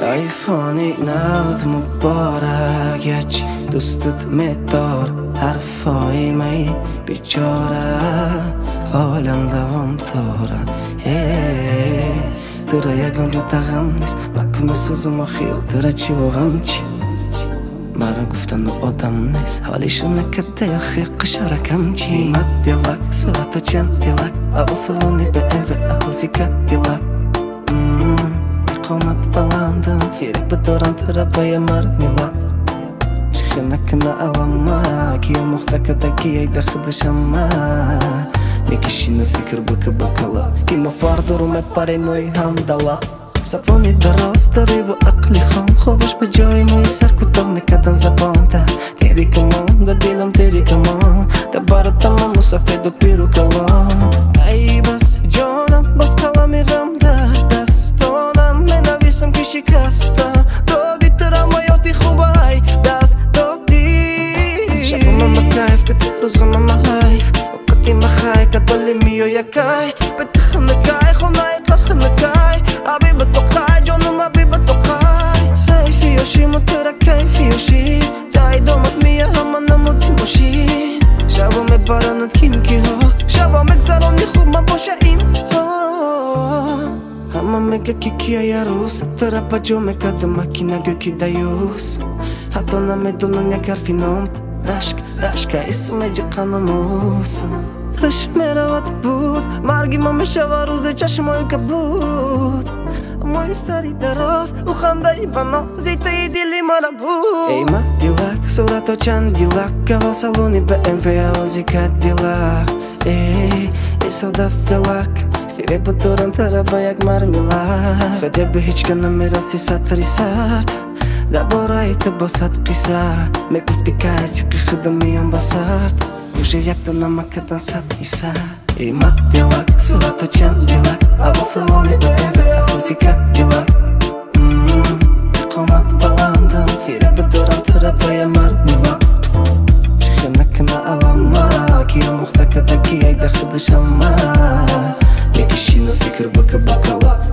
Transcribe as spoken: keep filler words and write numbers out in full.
айфони навд муборак яч дӯстат метор тарфои май бичора ҳолам давом тора тура ягон ҷота ғам нест маку месӯзу мохил тура чӣ воғам чӣ мара гуфтану одам нест ҳолишона катта ёхи қишоракам чӣ мат дилак сурату чанд дилак аввал салони бмв аҳози кадилак иқомат баландам фирик бидорам тура бая мармелад чихинакна алама киёмохтакадаги дахидашама мекишину фикр бака бакала ки мо фардуру мепаренӯи ҳамдала забони дароз дориву ақли хом хобаш ба ҷои мои саркӯтоҳ мекардан забонда терикамон ба дилам терикамон да баратамон мусафеду пиру калон ай бас ҷонам боз қалами ғам дар дастонам менависам ки шикастам доди тарам ҳаёти хубай даст доди шабамама кайф кати рӯзамама ҳайф оқатима хай кадоли миёя кай бетаханакай хонаи қаханакай ҳабиба тоқай ҷонам ҳабиба тоқай ҳайфи ёшиму тура кайфи ёши тай домат мия ҳама намуди мошин шаба мебаранад кинкиҳо шаба мегзарони хуб мабоша имтиҳон ҳама мега ки кия рӯз тура ба ҷо мекарда макинагӯ ки даюз ҳатто намедонам як ҳарфи номт рашк рашка исмеҷи қанонус қиш меравад буд марги ма мешава рӯзе чашмои кабуд мои сари дароз ӯ хандаи банози таи дили мара буд эй ма дилак сурато чанд дилак аввал салони бмв авози кадилак эй эй сода фелак фирек бутуран тара ба як мармелад ходе ба ҳеҷ ка намераси сатри сард дар бораи ту бо сад қисса мегуфти кайс чӣ қихида миём ба сард уже як дона макардан сад ҳисса эй ма дилак сурато чанд дилак аввал салони бмв аҳози кадилак иқомат баландам фирек бидорам тура бая мармелад чихинакна алама киёмохтакадаги ай дахидашама мекишину фикр бака бакала